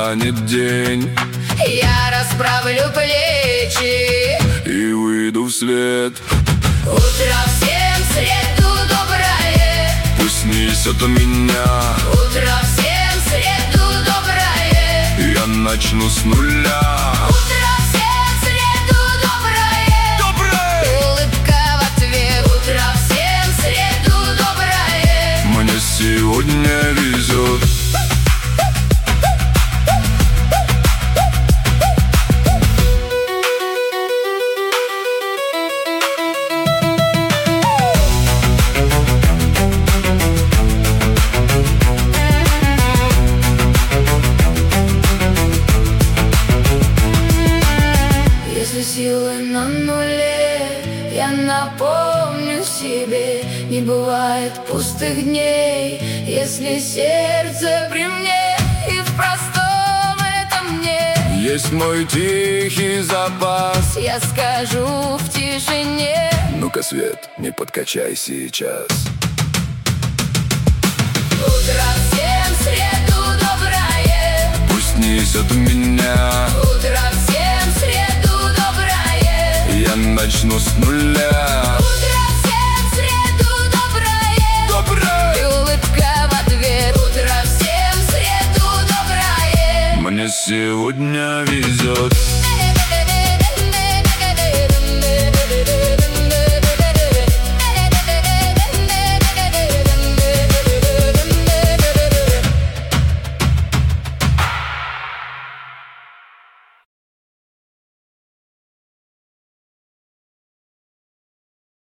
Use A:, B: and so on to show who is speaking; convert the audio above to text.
A: настанет день,
B: я расправлю плечи
A: и выйду в свет.
B: Утро всем в среду доброе,
A: Пусть несет меня,
B: утро всем в среду доброе,
A: я начну с нуля.
B: утро всем в среду доброе, улыбка в ответ. Утро всем в среду доброе,
A: Мне сегодня везет.
B: Если силы на нуле, я напомню себе, не бывает пустых дней, если сердце при мне, и в простом это мне.
A: Есть мой тихий запас.
B: Я скажу в тишине,
A: Ну-ка, свет, не подкачай сейчас.
B: утро всем в среду доброе,
A: Пусть несет меня,
B: утро всем в среду доброе,
A: я начну с нуля.
B: утро всем в среду доброе, и улыбка в ответ. Утро всем в среду доброе,
A: Мне сегодня